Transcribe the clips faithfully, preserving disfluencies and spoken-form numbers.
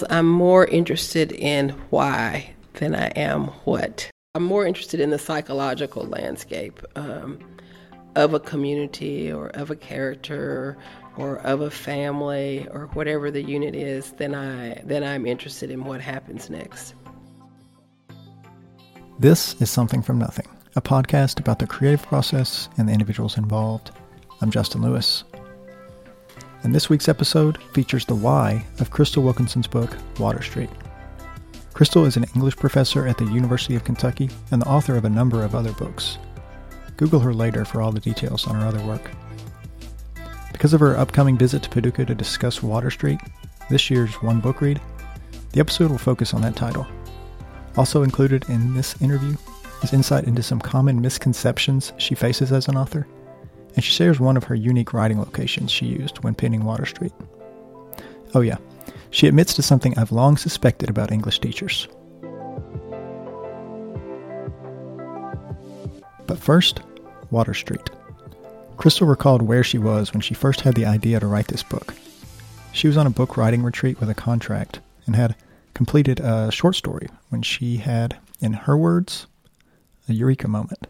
I'm more interested in why than I am what. I'm more interested in the psychological landscape um, of a community or of a character or of a family or whatever the unit is than, I, than I'm interested in what happens next. This is Something from Nothing, a podcast about the creative process and the individuals involved. I'm Justin Lewis. And this week's episode features the why of Crystal Wilkinson's book, Water Street. Crystal is an English professor at the University of Kentucky and the author of a number of other books. Google her later for all the details on her other work. Because of her upcoming visit to Paducah to discuss Water Street, this year's One Book Read, the episode will focus on that title. Also included in this interview is insight into some common misconceptions she faces as an author, and she shares one of her unique writing locations she used when penning Water Street. Oh yeah, she admits to something I've long suspected about English teachers. But first, Water Street. Crystal recalled where she was when she first had the idea to write this book. She was on a book writing retreat with a contract and had completed a short story when she had, in her words, a eureka moment.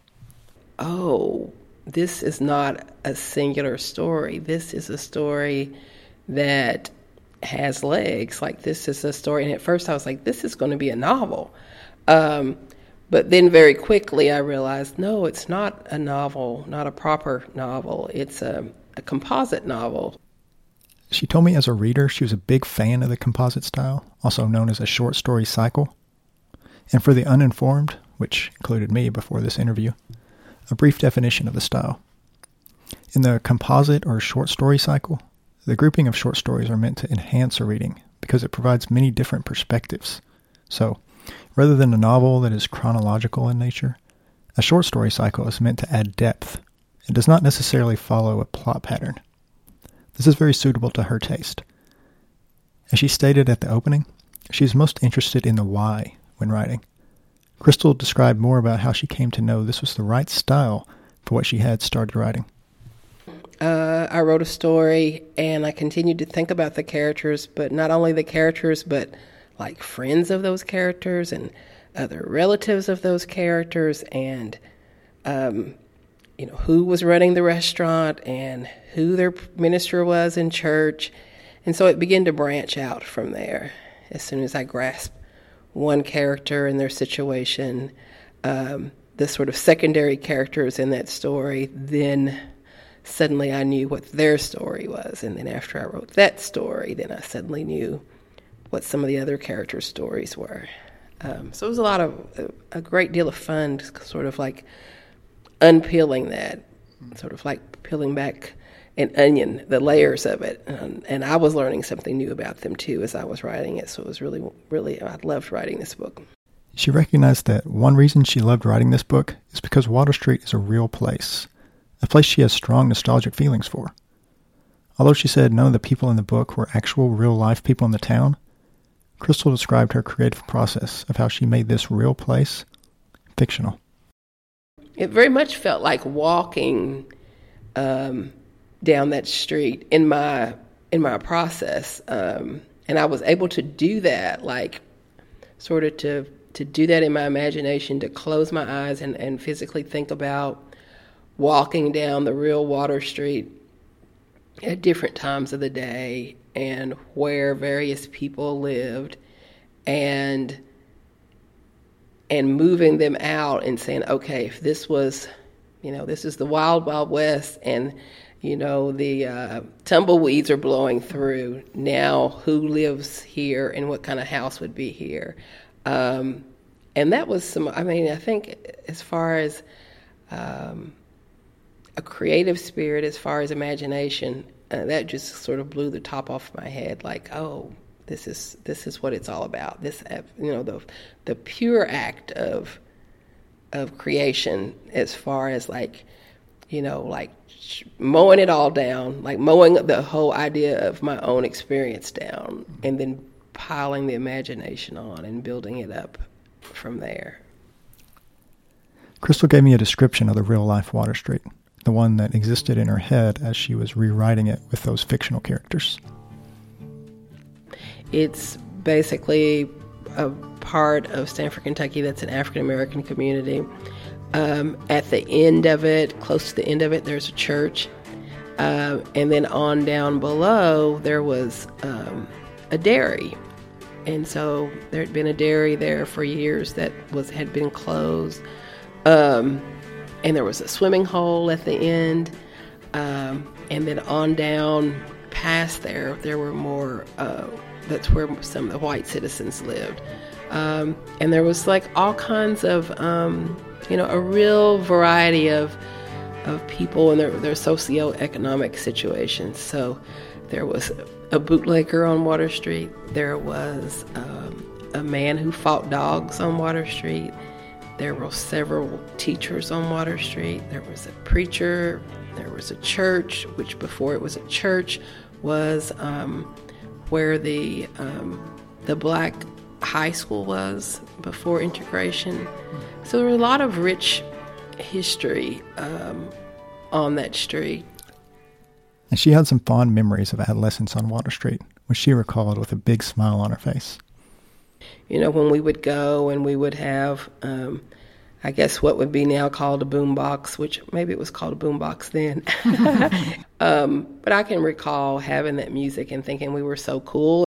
Oh, this is not a singular story. This is a story that has legs. Like, this is a story. And at first I was like, this is going to be a novel. Um, but then very quickly I realized, no, it's not a novel, not a proper novel. It's a, a composite novel. She told me as a reader she was a big fan of the composite style, also known as a short story cycle. And for the uninformed, which included me before this interview, a brief definition of the style. In the composite or short story cycle, the grouping of short stories are meant to enhance a reading because it provides many different perspectives. So, rather than a novel that is chronological in nature, a short story cycle is meant to add depth. It does not necessarily follow a plot pattern. This is very suitable to her taste. As she stated at the opening, she is most interested in the why when writing. Crystal described more about how she came to know this was the right style for what she had started writing. Uh, I wrote a story and I continued to think about the characters, but not only the characters, but like friends of those characters and other relatives of those characters and um, you know, who was running the restaurant and who their minister was in church. And so it began to branch out from there. As soon as I grasped one character and their situation, um, the sort of secondary characters in that story, then suddenly I knew what their story was. And then after I wrote that story, then I suddenly knew what some of the other characters' stories were. Um, so it was a lot of, a, a great deal of fun, sort of like unpeeling that, sort of like peeling back an onion, the layers of it. Um, and I was learning something new about them too as I was writing it. So it was really, really, I loved writing this book. She recognized that one reason she loved writing this book is because Water Street is a real place, a place she has strong nostalgic feelings for. Although she said none of the people in the book were actual real-life people in the town, Crystal described her creative process of how she made this real place fictional. It very much felt like walking um, down that street in my in my process, um, and I was able to do that, like sort of to to do that in my imagination, to close my eyes and, and physically think about walking down the real Water Street at different times of the day and where various people lived, and and moving them out and saying, okay, if this was, you know, this is the wild, wild west and, you know, the uh, tumbleweeds are blowing through, now who lives here and what kind of house would be here? Um, and that was some, I mean, I think as far as um, a creative spirit, as far as imagination, uh, that just sort of blew the top off my head, like, oh, This is this is what it's all about. This, you know, the the pure act of of creation, as far as like, you know, like mowing it all down, like mowing the whole idea of my own experience down, and then piling the imagination on and building it up from there. Crystal gave me a description of the real-life Water Street, the one that existed in her head as she was rewriting it with those fictional characters. It's basically a part of Stanford, Kentucky that's an African-American community. Um, at the end of it, close to the end of it, there's a church. Uh, and then on down below, there was um, a dairy. And so there had been a dairy there for years that was had been closed. Um, and there was a swimming hole at the end. Um, and then on down past there, there were more, uh, that's where some of the white citizens lived. Um, and there was like all kinds of, um, you know, a real variety of of people and their, their socioeconomic situations. So there was a bootlegger on Water Street. There was um, a man who fought dogs on Water Street. There were several teachers on Water Street. There was a preacher. There was a church, which before it was a church was um, where the um, the black high school was before integration. So there were a lot of rich history um, on that street. And she had some fond memories of adolescence on Water Street, which she recalled with a big smile on her face. You know, when we would go and we would have, um, I guess what would be now called a boombox, which maybe it was called a boombox then. um, but I can recall having that music and thinking we were so cool.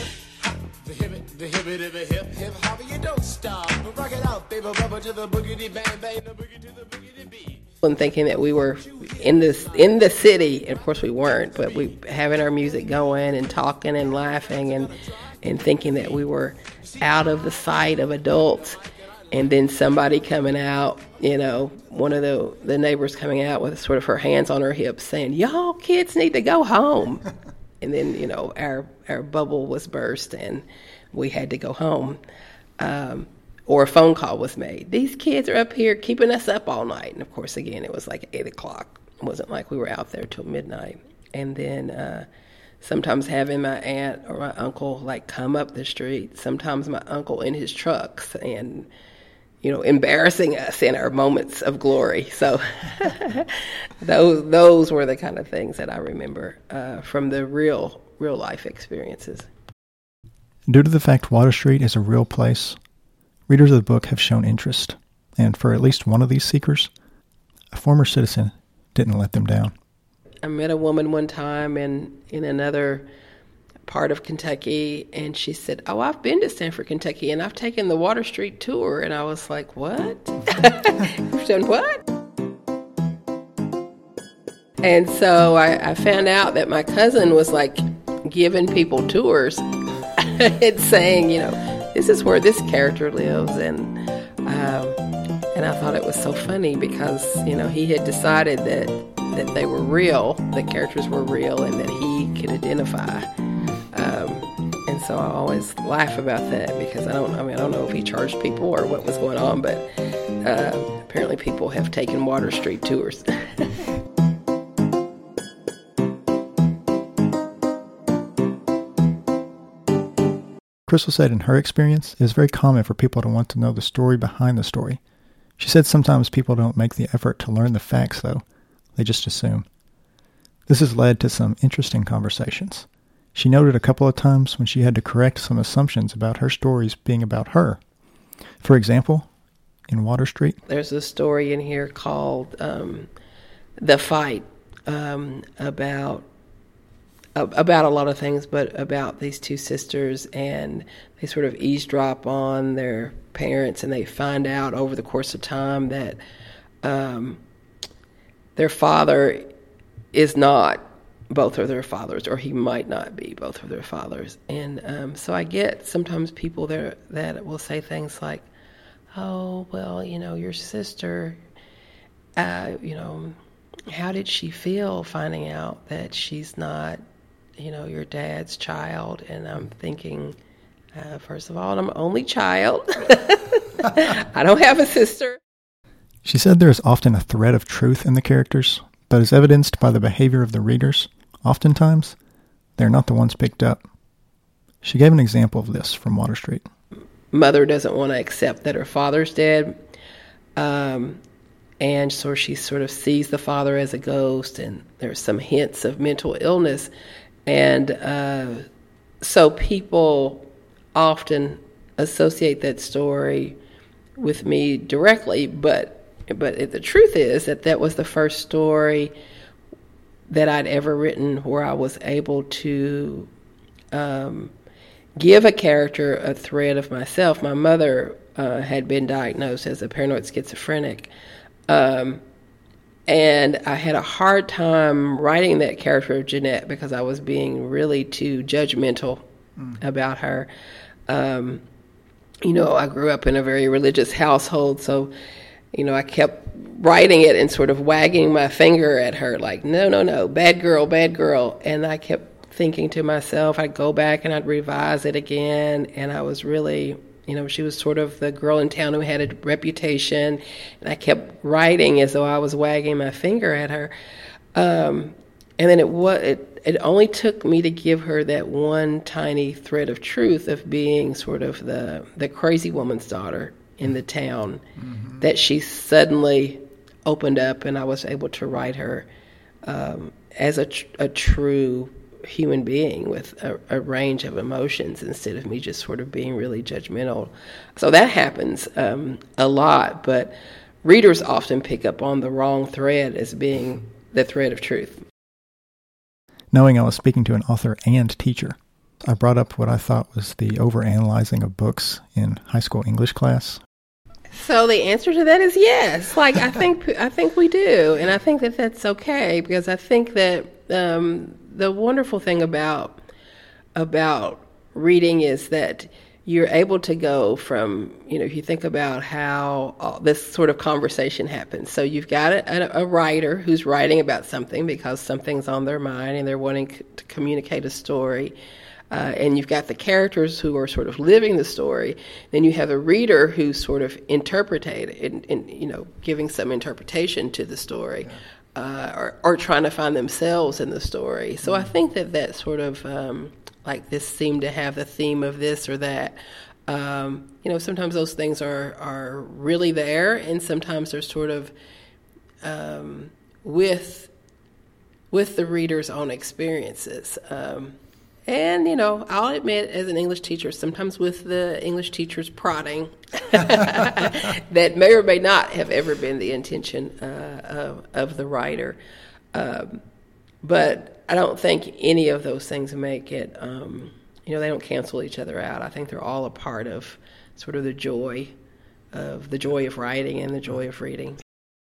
The hip it hip hip hop, you don't stop. Rock it out, baby, rubber to the boogity bang bang, the boogie to the boogity beat. And thinking that we were in this in the city, and of course we weren't, but we having our music going and talking and laughing and and thinking that we were out of the sight of adults, and then somebody coming out, you know, one of the the neighbors coming out with sort of her hands on her hips saying, "Y'all kids need to go home." And then, you know, our our bubble was burst and we had to go home. Um, or a phone call was made. These kids are up here keeping us up all night. And of course, again, it was like eight o'clock. It wasn't like we were out there till midnight. And then uh, sometimes having my aunt or my uncle like come up the street, sometimes my uncle in his trucks and, you know, embarrassing us in our moments of glory. So those those were the kind of things that I remember uh, from the real, real life experiences. Due to the fact Water Street is a real place, readers of the book have shown interest, and for at least one of these seekers, a former citizen didn't let them down. I met a woman one time in, in another part of Kentucky, and she said, "Oh, I've been to Stanford, Kentucky, and I've taken the Water Street tour." And I was like, "What? You've done what?" And so I, I found out that my cousin was like giving people tours and saying, you know, this is where this character lives. And um, and I thought it was so funny because, you know, he had decided that, that they were real, the characters were real, and that he could identify. Um, and so I always laugh about that because I don't, I mean, I don't know if he charged people or what was going on, but uh, apparently people have taken Water Street tours. Crystal said in her experience, it is very common for people to want to know the story behind the story. She said sometimes people don't make the effort to learn the facts, though. They just assume. This has led to some interesting conversations. She noted a couple of times when she had to correct some assumptions about her stories being about her. For example, in Water Street. There's a story in here called um, The Fight, um, about about a lot of things, but about these two sisters, and they sort of eavesdrop on their parents, and they find out over the course of time that um, their father is not both of their fathers, or he might not be both of their fathers. And um, so I get sometimes people there that will say things like, "Oh, well, you know, your sister, uh, you know, how did she feel finding out that she's not, you know, your dad's child?" And I'm thinking, uh, first of all, I'm an only child. I don't have a sister. She said there is often a thread of truth in the characters, but as evidenced by the behavior of the readers, oftentimes they're not the ones picked up. She gave an example of this from Water Street. Mother doesn't want to accept that her father's dead. Um, and so she sort of sees the father as a ghost, and there's some hints of mental illness. And uh, so people often associate that story with me directly, but but it, the truth is that that was the first story that I'd ever written where I was able to um, give a character a thread of myself. My mother uh, had been diagnosed as a paranoid schizophrenic, um, and I had a hard time writing that character of Jeanette because I was being really too judgmental mm. about her. Um, you know, I grew up in a very religious household, so, you know, I kept writing it and sort of wagging my finger at her like, no, no, no, bad girl, bad girl. And I kept thinking to myself, I'd go back and I'd revise it again, and I was really... You know, she was sort of the girl in town who had a reputation, and I kept writing as though I was wagging my finger at her. Um, and then it, was, it it only took me to give her that one tiny thread of truth of being sort of the, the crazy woman's daughter in the town mm-hmm. that she suddenly opened up, and I was able to write her um, as a, tr- a true human being with a, a range of emotions instead of me just sort of being really judgmental. So that happens um, a lot, but readers often pick up on the wrong thread as being the thread of truth. Knowing I was speaking to an author and teacher, I brought up what I thought was the overanalyzing of books in high school English class. So the answer to that is yes. Like I think I think we do, and I think that that's okay, because I think that um, the wonderful thing about about reading is that you're able to go from, you know, if you think about how all this sort of conversation happens. So you've got a, a writer who's writing about something because something's on their mind and they're wanting to communicate a story. Uh, and you've got the characters who are sort of living the story. Then you have a reader who's sort of interpreting, and, and you know, giving some interpretation to the story, yeah. uh, or, or trying to find themselves in the story. So mm-hmm. I think that that sort of, um, like this seemed to have the theme of this or that. Um, you know, sometimes those things are, are really there, and sometimes they're sort of um, with with the reader's own experiences. Um, And, you know, I'll admit, as an English teacher, sometimes with the English teacher's prodding, that may or may not have ever been the intention uh, of, of the writer. Um, but I don't think any of those things make it, um, you know, they don't cancel each other out. I think they're all a part of sort of the joy of the joy of writing and the joy of reading.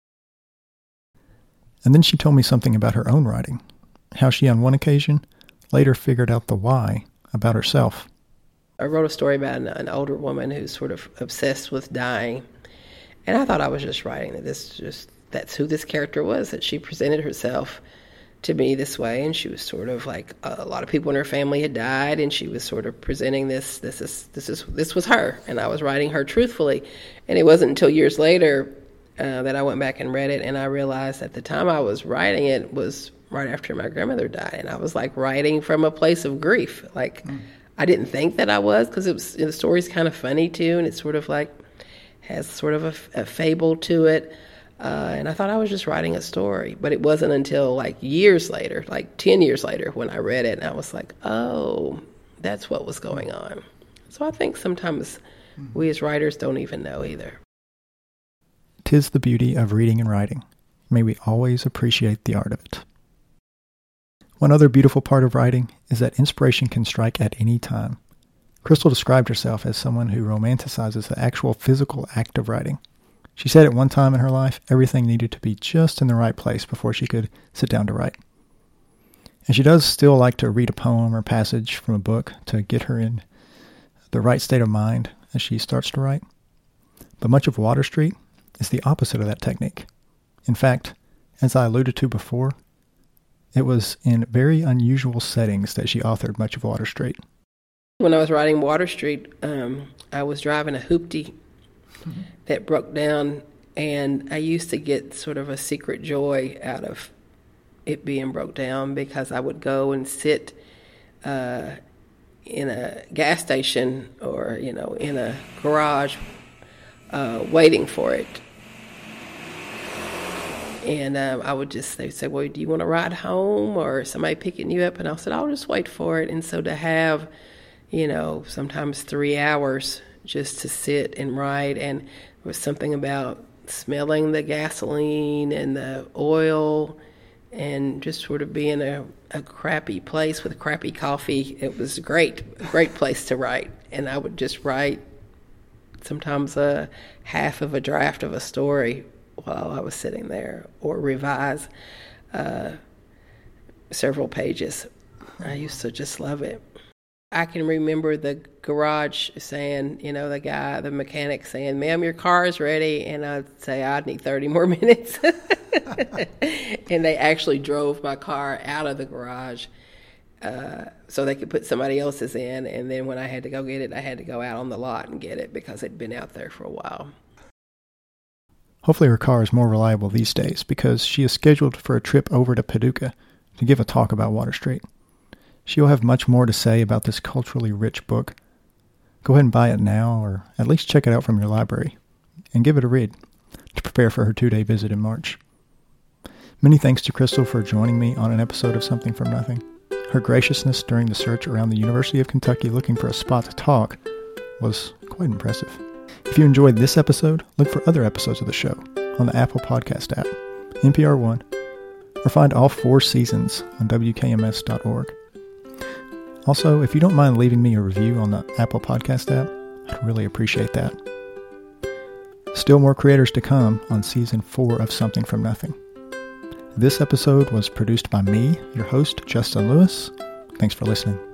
And then she told me something about her own writing, how she, on one occasion, later figured out the why about herself. I wrote a story about an, an older woman who's sort of obsessed with dying, and I thought I was just writing that this just that's who this character was, that she presented herself to me this way, and she was sort of like a lot of people in her family had died, and she was sort of presenting this this is this is this was her, and I was writing her truthfully. And it wasn't until years later uh, that I went back and read it, and I realized at the time I was writing it was right after my grandmother died, and I was like writing from a place of grief. Like mm. I didn't think that I was, because it was, the story's kind of funny too, and it's sort of like has sort of a, a fable to it. Uh, and I thought I was just writing a story, but it wasn't until like years later, like ten years later, when I read it, and I was like, oh, that's what was going on. So I think sometimes mm. we as writers don't even know either. 'Tis the beauty of reading and writing. May we always appreciate the art of it. One other beautiful part of writing is that inspiration can strike at any time. Crystal described herself as someone who romanticizes the actual physical act of writing. She said at one time in her life, everything needed to be just in the right place before she could sit down to write. And she does still like to read a poem or passage from a book to get her in the right state of mind as she starts to write. But much of Water Street is the opposite of that technique. In fact, as I alluded to before, it was in very unusual settings that she authored much of Water Street. When I was writing Water Street, um, I was driving a hoopty mm-hmm. that broke down, and I used to get sort of a secret joy out of it being broke down, because I would go and sit uh, in a gas station or, you know, in a garage uh, waiting for it. And um, I would just, they'd say, well, do you want to ride home, or somebody picking you up? And I said, I'll just wait for it. And so to have, you know, sometimes three hours just to sit and write. And there was something about smelling the gasoline and the oil and just sort of being a, a crappy place with crappy coffee. It was a great, a great place to write. And I would just write sometimes a half of a draft of a story while I was sitting there, or revise uh, several pages. I used to just love it. I can remember the garage saying, you know, the guy, the mechanic saying, "Ma'am, your car is ready." And I'd say, "I'd need thirty more minutes. And they actually drove my car out of the garage uh, so they could put somebody else's in. And then when I had to go get it, I had to go out on the lot and get it because it'd been out there for a while. Hopefully her car is more reliable these days, because she is scheduled for a trip over to Paducah to give a talk about Water Street. She will have much more to say about this culturally rich book. Go ahead and buy it now, or at least check it out from your library, and give it a read to prepare for her two-day visit in March. Many thanks to Crystal for joining me on an episode of Something from Nothing. Her graciousness during the search around the University of Kentucky looking for a spot to talk was quite impressive. If you enjoyed this episode, look for other episodes of the show on the Apple Podcast app, N P R One, or find all four seasons on W K M S dot org. Also, if you don't mind leaving me a review on the Apple Podcast app, I'd really appreciate that. Still more creators to come on Season four of Something from Nothing. This episode was produced by me, your host, Justin Lewis. Thanks for listening.